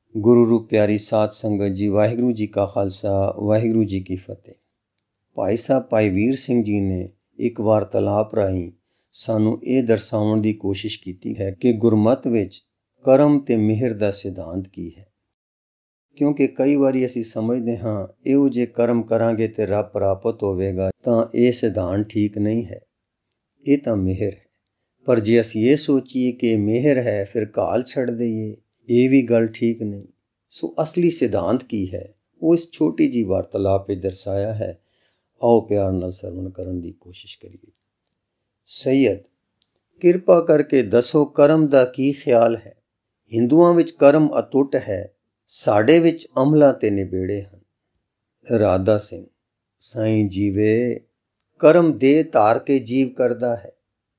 गुरु रूप प्यारी साध संगत जी, वाहिगुरु जी का खालसा, वाहिगुरु जी की फतेह। भाई साहब भाई वीर ਸਿੰਘ ਜੀ ਨੇ ਇੱਕ ਵਾਰਤਾਲਾਪ ਰਾਹੀਂ ਸਾਨੂੰ ਇਹ ਦਰਸਾਉਣ ਦੀ ਕੋਸ਼ਿਸ਼ ਕੀਤੀ ਹੈ ਕਿ ਗੁਰਮਤ ਵਿੱਚ ਕਰਮ ਤੇ ਮਿਹਰ ਦਾ ਸਿਧਾਂਤ ਕੀ ਹੈ। ਕਿਉਂਕਿ ਕਈ ਵਾਰੀ ਅਸੀਂ ਸਮਝਦੇ ਹਾਂ ਇਹੋ ਜੇ ਕਰਮ ਕਰਾਂਗੇ ਤੇ ਰੱਬ ਪ੍ਰਾਪਤ ਹੋਵੇਗਾ, ਤਾਂ ਇਹ ਸਿਧਾਂਤ ਠੀਕ ਨਹੀਂ ਹੈ। ਇਹ ਤਾਂ ਮਿਹਰ ਹੈ। ਪਰ ਜੇ ਅਸੀਂ ਇਹ ਸੋਚੀਏ ਕਿ ਮਿਹਰ ਹੈ ਫਿਰ ਘਾਲ ਛੱਡ ਦਈਏ, ਇਹ ਵੀ ਗੱਲ ਠੀਕ ਨਹੀਂ। ਸੋ ਅਸਲੀ ਸਿਧਾਂਤ ਕੀ ਹੈ, ਉਹ ਇਸ ਛੋਟੀ ਜਿਹੀ ਵਾਰਤਾਲਾਪ ਵਿੱਚ ਦਰਸਾਇਆ ਹੈ। ਆਓ ਪਿਆਰ ਨਾਲ ਸਰਵਣ ਕਰਨ ਦੀ ਕੋਸ਼ਿਸ਼ ਕਰੀਏ। ਸੈਯਦ, ਕਿਰਪਾ ਕਰਕੇ ਦੱਸੋ ਕਰਮ ਦਾ ਕੀ ਖਿਆਲ ਹੈ। ਹਿੰਦੂਆਂ ਵਿੱਚ ਕਰਮ ਅਟੁੱਟ ਹੈ, ਸਾਡੇ ਵਿੱਚ ਅਮਲਾਂ ਤੇ ਨਿਬੇੜੇ ਹਨ। ਰਾਧਾ ਸਿੰਘ, ਸਾਈਂ ਜੀਵੇ, ਕਰਮ ਦੇਹ ਧਾਰ ਕੇ ਜੀਵ ਕਰਦਾ ਹੈ।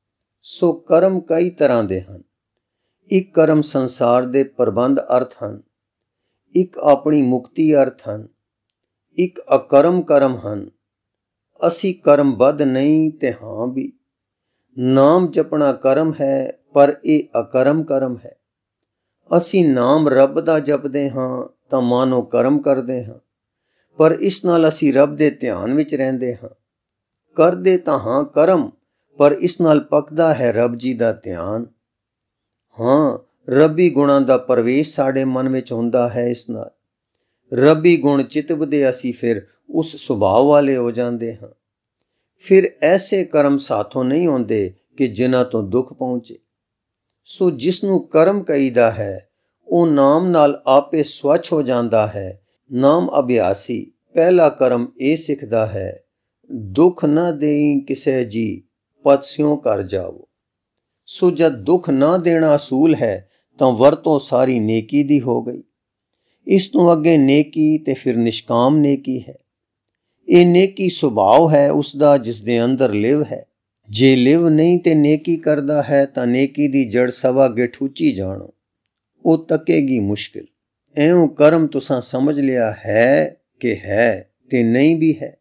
ਸੋ ਕਰਮ ਕਈ ਤਰ੍ਹਾਂ ਦੇ ਹਨ। ਇੱਕ ਕਰਮ ਸੰਸਾਰ ਦੇ ਪ੍ਰਬੰਧ ਅਰਥ ਹਨ, ਇੱਕ ਆਪਣੀ ਮੁਕਤੀ ਅਰਥ ਹਨ, ਇੱਕ ਅਕਰਮ ਕਰਮ ਹਨ। ਅਸੀਂ ਕਰਮਬੱਧ ਨਹੀਂ ਤੇ ਹਾਂ ਵੀ। ਨਾਮ ਜਪਣਾ ਕਰਮ ਹੈ, ਪਰ ਇਹ ਅਕਰਮ ਕਰਮ ਹੈ। ਅਸੀਂ ਨਾਮ ਰੱਬ ਦਾ ਜਪਦੇ ਹਾਂ ਤਾਂ ਮਾਨੋ ਕਰਮ ਕਰਦੇ ਹਾਂ, ਪਰ ਇਸ ਨਾਲ ਅਸੀਂ ਰੱਬ ਦੇ ਧਿਆਨ ਵਿੱਚ ਰਹਿੰਦੇ ਹਾਂ। ਕਰਦੇ ਤਾਂ ਹਾਂ ਕਰਮ, ਪਰ ਇਸ ਨਾਲ ਪੱਕਦਾ ਹੈ ਰੱਬ ਜੀ ਦਾ ਧਿਆਨ। ਹਾਂ, ਰੱਬੀ ਗੁਣਾਂ ਦਾ ਪ੍ਰਵੇਸ਼ ਸਾਡੇ ਮਨ ਵਿੱਚ ਹੁੰਦਾ ਹੈ। ਇਸ ਨਾਲ ਰੱਬੀ ਗੁਣ ਚਿਤਵਦੇ ਅਸੀਂ ਫਿਰ ਉਸ ਸੁਭਾਅ ਵਾਲੇ ਹੋ ਜਾਂਦੇ ਹਾਂ। ਫਿਰ ਐਸੇ ਕਰਮ ਸਾਥੋਂ ਨਹੀਂ ਹੁੰਦੇ ਕਿ ਜਿਨ੍ਹਾਂ ਤੋਂ ਦੁੱਖ ਪਹੁੰਚੇ। ਸੋ ਜਿਸ ਨੂੰ ਕਰਮ ਕਹੀਦਾ ਹੈ, ਉਹ ਨਾਮ ਨਾਲ ਆਪੇ ਸਵੱਛ ਹੋ ਜਾਂਦਾ ਹੈ। ਨਾਮ ਅਭਿਆਸੀ ਪਹਿਲਾ ਕਰਮ ਇਹ ਸਿੱਖਦਾ ਹੈ, ਦੁੱਖ ਨਾ ਦੇਈ ਕਿਸੇ ਜੀ, ਪਤ ਸਿਉ ਕਰ ਜਾਵੋ। ਸੋ ਜਦ ਦੁੱਖ ਨਾ ਦੇਣਾ ਅਸੂਲ ਹੈ ਤਾਂ ਵਰਤੋਂ ਸਾਰੀ ਨੇਕੀ ਦੀ ਹੋ ਗਈ। ਇਸ ਤੋਂ ਅੱਗੇ ਨੇਕੀ ਤੇ ਫਿਰ ਨਿਸ਼ਕਾਮ ਨੇਕੀ ਹੈ। ਇਹ ਨੇਕੀ ਸੁਭਾਅ ਹੈ ਉਸਦਾ ਜਿਸ ਦੇ ਅੰਦਰ ਲਿਵ ਹੈ। ਜੇ ਲਿਵ ਨਹੀਂ ਤੇ ਨੇਕੀ ਕਰਦਾ ਹੈ ਤਾਂ ਨੇਕੀ ਦੀ ਜੜ ਸਵਾ ਗਿਠੂਚੀ ਜਾਣੋ, ਉਹ ਤੱਕੇਗੀ ਮੁਸ਼ਕਿਲ। ਐਉਂ ਕਰਮ ਤੁਸਾਂ ਸਮਝ ਲਿਆ ਹੈ ਕਿ ਹੈ ਤੇ ਨਹੀਂ ਵੀ ਹੈ।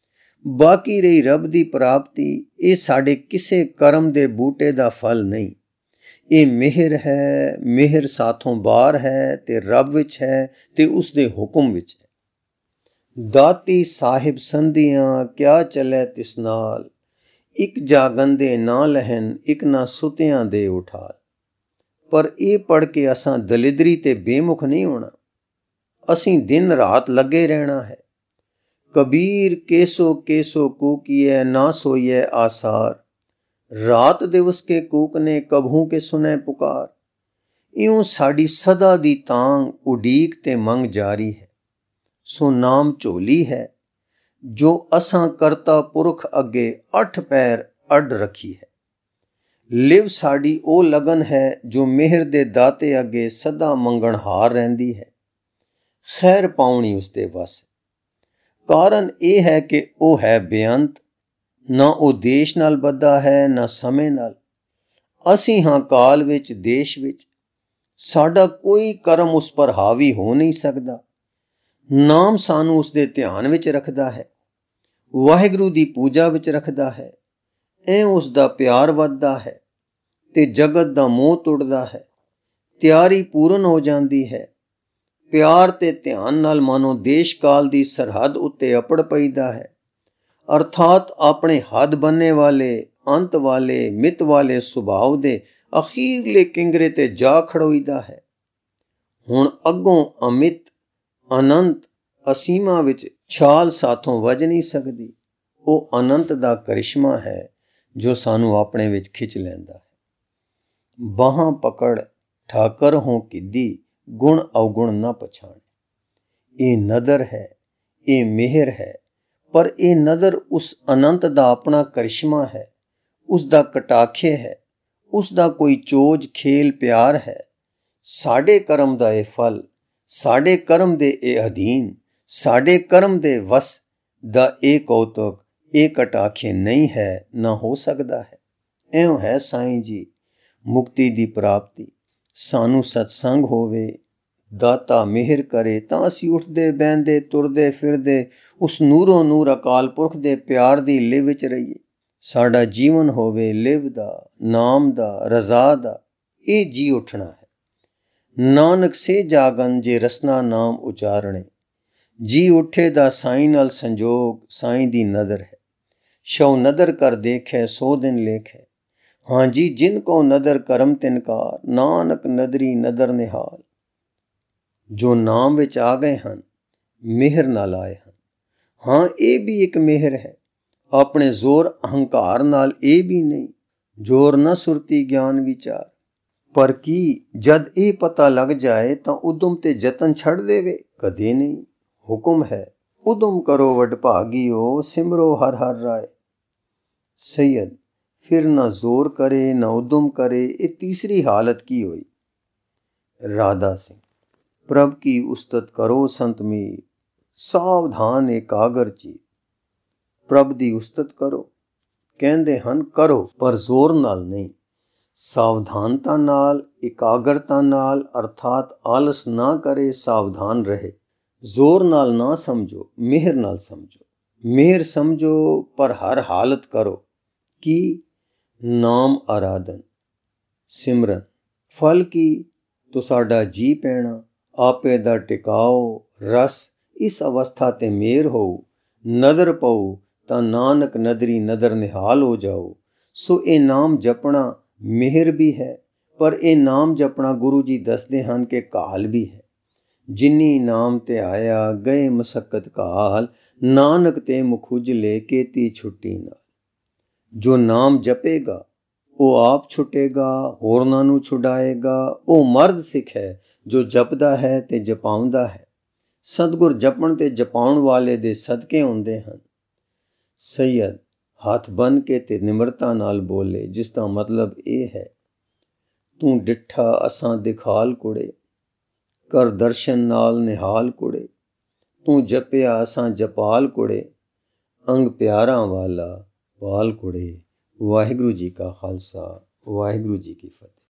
ਬਾਕੀ ਰਹੀ ਰੱਬ ਦੀ ਪ੍ਰਾਪਤੀ, ਇਹ ਸਾਡੇ ਕਿਸੇ ਕਰਮ ਦੇ ਬੂਟੇ ਦਾ ਫਲ ਨਹੀਂ। ਇਹ ਮਿਹਰ ਹੈ। ਮਿਹਰ ਸਾਥੋਂ ਬਾਹਰ ਹੈ ਤੇ ਰੱਬ ਵਿੱਚ ਹੈ ਤੇ ਉਸਦੇ ਹੁਕਮ ਵਿੱਚ ਹੈ। ਦਾਤੀ ਸਾਹਿਬ ਸੰਧੀਆਂ ਕਿਆ ਚੱਲੇ ਤਿਸ ਨਾਲ, ਇੱਕ ਜਾਗੰਦੇ ਨਾ ਲਹਿਨ ਇੱਕ ਨਾ ਸੁਤਿਆਂ ਦੇ ਉਠਾਲ। ਪਰ ਇਹ ਪੜ੍ਹ ਕੇ ਅਸਾਂ ਦਲਿਦਰੀ ਤੇ ਬੇਮੁਖ ਨਹੀਂ ਹੋਣਾ। ਅਸੀਂ ਦਿਨ ਰਾਤ ਲੱਗੇ ਰਹਿਣਾ ਹੈ। ਕਬੀਰ ਕੇਸੋ ਕੇਸੋ ਕੂਕੀਏ ਨਾ ਸੋਈਏ ਆਸਾਰ, ਰਾਤ ਦਿਵਸ ਕੇ ਕੂਕਨੇ ਕਬਹੂ ਕੇ ਸੁਨੇ ਪੁਕਾਰ। ਇਉਂ ਸਾਡੀ ਸਦਾ ਦੀ ਤਾਂਘ ਉਡੀਕ ਤੇ ਮੰਗ ਜਾਰੀ ਹੈ। ਸੋ ਨਾਮ ਝੋਲੀ ਹੈ ਜੋ ਅਸਾਂ ਕਰਤਾ ਪੁਰਖ ਅੱਗੇ 8 ਪੈਰ ਅੱਡ ਰੱਖੀ ਹੈ। ਲਿਵ ਸਾਡੀ ਉਹ ਲਗਨ ਹੈ ਜੋ ਮਿਹਰ ਦੇ ਦਾਤੇ ਅੱਗੇ ਸਦਾ ਮੰਗਣਹਾਰ ਰਹਿੰਦੀ ਹੈ। ਖੈਰ ਪਾਉਣੀ ਉਸਦੇ ਵੱਸ। ਕਾਰਨ ਇਹ ਹੈ ਕਿ ਉਹ ਹੈ ਬੇਅੰਤ, ਨਾ ਉਹ ਦੇਸ਼ ਨਾਲ ਬੱਧਾ ਹੈ ਨਾ ਸਮੇਂ ਨਾਲ। ਅਸੀਂ ਹਾਂ ਕਾਲ ਵਿੱਚ, ਦੇਸ਼ ਵਿੱਚ। ਸਾਡਾ ਕੋਈ ਕਰਮ ਉਸ ਪਰ ਹਾਵੀ ਹੋ ਨਹੀਂ ਸਕਦਾ। ਨਾਮ ਸਾਨੂੰ ਉਸਦੇ ਧਿਆਨ ਵਿੱਚ ਰੱਖਦਾ ਹੈ, ਵਾਹਿਗੁਰੂ ਦੀ ਪੂਜਾ ਵਿੱਚ ਰੱਖਦਾ ਹੈ। ਐਂ ਉਸਦਾ ਪਿਆਰ ਵੱਧਦਾ ਹੈ ਤੇ ਜਗਤ ਦਾ ਮੋਹ ਟੁੱਟਦਾ ਹੈ। ਤਿਆਰੀ ਪੂਰਨ ਹੋ ਜਾਂਦੀ ਹੈ। ਪਿਆਰ ਤੇ ਧਿਆਨ ਨਾਲ ਮਾਨੋ ਦੇਸ਼ ਕਾਲ ਦੀ ਸਰਹੱਦ ਉੱਤੇ ਅਪੜ ਪਈਦਾ ਹੈ, ਅਰਥਾਤ ਆਪਣੇ ਹੱਦ ਬੰਨੇ ਵਾਲੇ, ਅੰਤ ਵਾਲੇ, ਮਿਤ ਵਾਲੇ ਸੁਭਾਅ ਦੇ ਅਖੀਰਲੇ ਕਿੰਗਰੇ ਤੇ ਜਾ ਖੜੋਈਦਾ ਹੈ। ਹੁਣ ਅੱਗੋਂ ਅਮਿਤ, ਅਨੰਤ, ਅਸੀਮਾਂ ਵਿੱਚ ਛਾਲ ਸਾਥੋਂ ਵੱਜ ਨਹੀਂ ਸਕਦੀ। ਉਹ ਅਨੰਤ ਦਾ ਕਰਿਸ਼ਮਾ ਹੈ ਜੋ ਸਾਨੂੰ ਆਪਣੇ ਵਿੱਚ ਖਿੱਚ ਲੈਂਦਾ ਹੈ। ਬਾਹਾਂ ਪਕੜ ਠਾਕਰ ਹੋਂ ਕਿੱਦੀ, ਗੁਣ ਅਵਗੁਣ ਨਾ ਪਛਾਣੇ। ਇਹ ਨਦਰ ਹੈ, ਇਹ ਮਿਹਰ ਹੈ, ਪਰ ਇਹ ਨਦਰ ਉਸ ਅਨੰਤ ਦਾ ਆਪਣਾ ਕਰਿਸ਼ਮਾ ਹੈ, ਉਸ ਦਾ ਕਟਾਖੇ ਹੈ, ਉਸ ਦਾ ਕੋਈ ਚੋਜ ਖੇਲ ਪਿਆਰ ਹੈ। ਸਾਡੇ ਕਰਮ ਦਾ ਇਹ ਫਲ, ਸਾਡੇ ਕਰਮ ਦੇ ਇਹ ਅਧੀਨ, ਸਾਡੇ ਕਰਮ ਦੇ ਵਸ ਦਾ ਇਹ ਕੌਤਕ, ਇਹ ਕਟਾਖੇ ਨਹੀਂ ਹੈ, ਨਾ ਹੋ ਸਕਦਾ ਹੈ। ਇਉਂ ਹੈ ਸਾਈਂ ਜੀ, ਮੁਕਤੀ ਦੀ ਪ੍ਰਾਪਤੀ। ਸਾਨੂੰ ਸਤਸੰਗ ਹੋਵੇ, ਦਾਤਾ ਮਿਹਰ ਕਰੇ ਤਾਂ ਅਸੀਂ ਉੱਠਦੇ ਬਹਿੰਦੇ ਤੁਰਦੇ ਫਿਰਦੇ ਉਸ ਨੂਰੋ ਨੂਰ ਅਕਾਲ ਪੁਰਖ ਦੇ ਪਿਆਰ ਦੀ ਲਿਵ ਵਿੱਚ ਰਹੀਏ। ਸਾਡਾ ਜੀਵਨ ਹੋਵੇ ਲਿਵ ਦਾ, ਨਾਮ ਦਾ, ਰਜ਼ਾ ਦਾ। ਇਹ ਜੀ ਉੱਠਣਾ ਹੈ। ਨਾਨਕ ਸੇ ਜਾਗਨ ਜੇ ਰਸਨਾ ਨਾਮ ਉਚਾਰਣੇ। ਜੀ ਉੱਠੇ ਦਾ ਸਾਈਂ ਨਾਲ ਸੰਜੋਗ, ਸਾਈਂ ਦੀ ਨਦਰ ਹੈ। ਸ਼ਉ ਨਦਰ ਕਰ ਦੇਖੈ ਸੋ ਦਿਨ ਲੇਖੈ। ਹਾਂਜੀ ਜਿਨ ਕੋ ਨਦਰ ਕਰਮ ਤਿਨਕਾਰ, ਨਾਨਕ ਨਦਰੀ ਨਦਰ ਨਿਹਾਲ। ਜੋ ਨਾਮ ਵਿੱਚ ਆ ਗਏ ਹਨ, ਮਿਹਰ ਨਾਲ ਆਏ ਹਨ। ਹਾਂ ਇਹ ਵੀ ਇੱਕ ਮਿਹਰ ਹੈ। ਆਪਣੇ ਜ਼ੋਰ ਅਹੰਕਾਰ ਨਾਲ ਇਹ ਵੀ ਨਹੀਂ। ਜ਼ੋਰ ਨਾ ਸੁਰਤੀ ਗਿਆਨ ਵਿਚਾਰ। ਪਰ ਕੀ ਜਦ ਇਹ ਪਤਾ ਲੱਗ ਜਾਏ ਤਾਂ ਉਦਮ ਤੇ ਯਤਨ ਛੱਡ ਦੇਵੇ? ਕਦੇ ਨਹੀਂ। ਹੁਕਮ ਹੈ ਉਦਮ ਕਰੋ ਵਡਭਾਗੀਓ, ਸਿਮਰੋ ਹਰ ਹਰ ਰਾਏ। ਸੈਯਦ ਫਿਰ ਨਾ ਜ਼ੋਰ ਕਰੇ ਨਾ ਉਦਮ ਕਰੇ, ਇਹ ਤੀਸਰੀ ਹਾਲਤ ਕੀ ਹੋਈ? ਰਾਧਾ ਸਿੰਘ ਪ੍ਰਭ ਕੀ ਉਸਤਤ ਕਰੋ ਸੰਤ ਮੀਰ, ਸਾਵਧਾਨ ਏਕਾਗਰ ਚੀਤ। ਪ੍ਰਭ ਦੀ ਉਸਤਤ ਕਰੋ, ਕਹਿੰਦੇ ਹਨ ਕਰੋ, ਪਰ ਜ਼ੋਰ ਨਾਲ ਨਹੀਂ। ਸਾਵਧਾਨਤਾ ਨਾਲ, ਇਕਾਗਰਤਾ ਨਾਲ, ਅਰਥਾਤ ਆਲਸ ਨਾ ਕਰੇ, ਸਾਵਧਾਨ ਰਹੇ। ਜ਼ੋਰ ਨਾਲ ਨਾ ਸਮਝੋ, ਮਿਹਰ ਨਾਲ ਸਮਝੋ। ਮਿਹਰ ਸਮਝੋ ਪਰ ਹਰ ਹਾਲਤ ਕਰੋ। ਕੀ? ਨਾਮ ਆਰਾਧਨ, ਸਿਮਰਨ। ਫਲ ਕੀ? ਤੁਹਾਡਾ ਜੀ ਪੈਣਾ, ਆਪੇ ਦਾ ਟਿਕਾਓ, ਰਸ। ਇਸ ਅਵਸਥਾ ਤੇ ਮੇਰ ਹੋਊ, ਨਦਰ ਪਊ ਤਾਂ ਨਾਨਕ ਨਦਰੀ ਨਦਰ ਨਿਹਾਲ ਹੋ ਜਾਓ। ਸੋ ਇਹ ਨਾਮ ਜਪਣਾ ਮਿਹਰ ਵੀ ਹੈ, ਪਰ ਇਹ ਨਾਮ ਜਪਣਾ ਗੁਰੂ ਜੀ ਦੱਸਦੇ ਹਨ ਕਿ ਕਾਲ ਵੀ ਹੈ। ਜਿਨੀ ਨਾਮ ਤੇ ਆਇਆ ਗਏ ਮਸਕਤ ਕਾਲ, ਨਾਨਕ ਤੇ ਮੁਖੁਜਲੇ ਕੇਤੀ ਛੁੱਟੀ ਨਾਲ। ਜੋ ਨਾਮ ਜਪੇਗਾ ਉਹ ਆਪ ਛੁੱਟੇਗਾ, ਹੋਰਨਾਂ ਨੂੰ ਛੁਡਾਏਗਾ। ਉਹ ਮਰਦ ਸਿੱਖ ਹੈ ਜੋ ਜਪਦਾ ਹੈ ਤੇ ਜਪਾਉਂਦਾ ਹੈ। ਸਤਿਗੁਰ ਜਪਣ ਤੇ ਜਪਾਉਣ ਵਾਲੇ ਦੇ ਸਦਕੇ ਹੁੰਦੇ ਹਨ। ਸੈਯਦ ਹੱਥ ਬੰਨ੍ਹ ਕੇ ਤੇ ਨਿਮਰਤਾ ਨਾਲ ਬੋਲੇ, ਜਿਸ ਦਾ ਮਤਲਬ ਇਹ ਹੈ, ਤੂੰ ਡਿੱਠਾ ਅਸਾਂ ਦਿਖਾਲ ਕੁੜੇ, ਕਰ ਦਰਸ਼ਨ ਨਾਲ ਨਿਹਾਲ ਕੁੜੇ। ਤੂੰ ਜਪਿਆ ਅਸਾਂ ਜਪਾਲ ਕੁੜੇ, ਅੰਗ ਪਿਆਰਾਂ ਵਾਲਾ ਪਾਲ ਕੁੜੇ। ਵਾਹਿਗੁਰੂ ਜੀ ਕਾ ਖਾਲਸਾ, ਵਾਹਿਗੁਰੂ ਜੀ ਕੀ ਫਤਿਹ।